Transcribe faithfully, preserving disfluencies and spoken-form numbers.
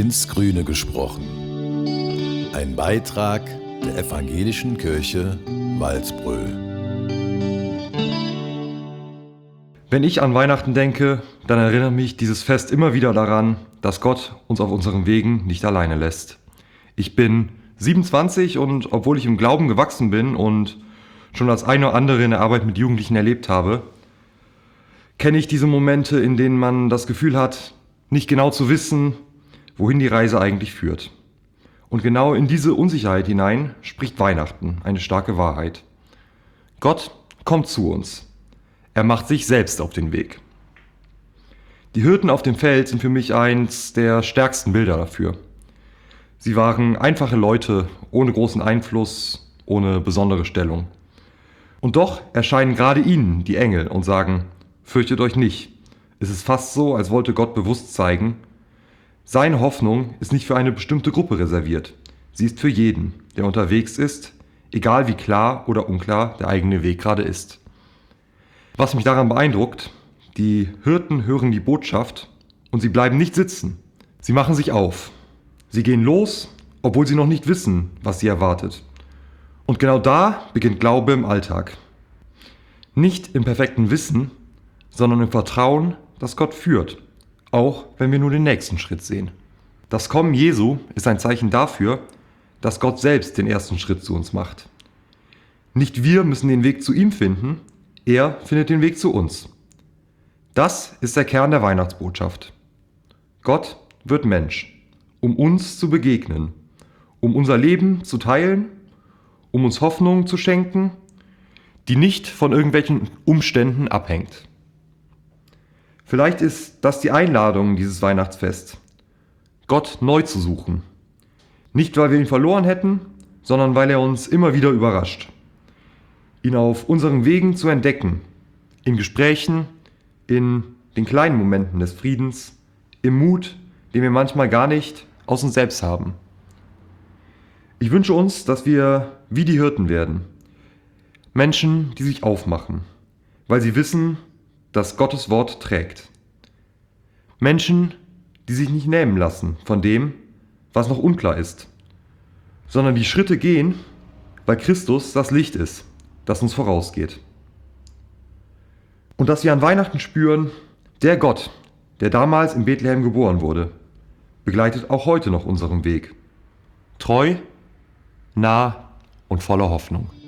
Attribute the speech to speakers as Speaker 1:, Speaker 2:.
Speaker 1: Ins Grüne gesprochen. Ein Beitrag der Evangelischen Kirche Walsbröl.
Speaker 2: Wenn ich an Weihnachten denke, dann erinnert mich dieses Fest immer wieder daran, dass Gott uns auf unseren Wegen nicht alleine lässt. Ich bin siebenundzwanzig und obwohl ich im Glauben gewachsen bin und schon das eine oder andere in der Arbeit mit Jugendlichen erlebt habe, kenne ich diese Momente, in denen man das Gefühl hat, nicht genau zu wissen, wohin die Reise eigentlich führt. Und genau in diese Unsicherheit hinein spricht Weihnachten, eine starke Wahrheit. Gott kommt zu uns. Er macht sich selbst auf den Weg. Die Hirten auf dem Feld sind für mich eins der stärksten Bilder dafür. Sie waren einfache Leute, ohne großen Einfluss, ohne besondere Stellung. Und doch erscheinen gerade ihnen die Engel und sagen: Fürchtet euch nicht. Es ist fast so, als wollte Gott bewusst zeigen, seine Hoffnung ist nicht für eine bestimmte Gruppe reserviert. Sie ist für jeden, der unterwegs ist, egal wie klar oder unklar der eigene Weg gerade ist. Was mich daran beeindruckt: Die Hirten hören die Botschaft und sie bleiben nicht sitzen. Sie machen sich auf. Sie gehen los, obwohl sie noch nicht wissen, was sie erwartet. Und genau da beginnt Glaube im Alltag. Nicht im perfekten Wissen, sondern im Vertrauen, dass Gott führt, auch wenn wir nur den nächsten Schritt sehen. Das Kommen Jesu ist ein Zeichen dafür, dass Gott selbst den ersten Schritt zu uns macht. Nicht wir müssen den Weg zu ihm finden, er findet den Weg zu uns. Das ist der Kern der Weihnachtsbotschaft. Gott wird Mensch, um uns zu begegnen, um unser Leben zu teilen, um uns Hoffnung zu schenken, die nicht von irgendwelchen Umständen abhängt. Vielleicht ist das die Einladung dieses Weihnachtsfest, Gott neu zu suchen. Nicht, weil wir ihn verloren hätten, sondern weil er uns immer wieder überrascht. Ihn auf unseren Wegen zu entdecken, in Gesprächen, in den kleinen Momenten des Friedens, im Mut, den wir manchmal gar nicht aus uns selbst haben. Ich wünsche uns, dass wir wie die Hirten werden. Menschen, die sich aufmachen, weil sie wissen, dass Gottes Wort trägt. Menschen, die sich nicht nehmen lassen von dem, was noch unklar ist, sondern die Schritte gehen, weil Christus das Licht ist, das uns vorausgeht. Und dass wir an Weihnachten spüren, der Gott, der damals in Bethlehem geboren wurde, begleitet auch heute noch unseren Weg. Treu, nah und voller Hoffnung.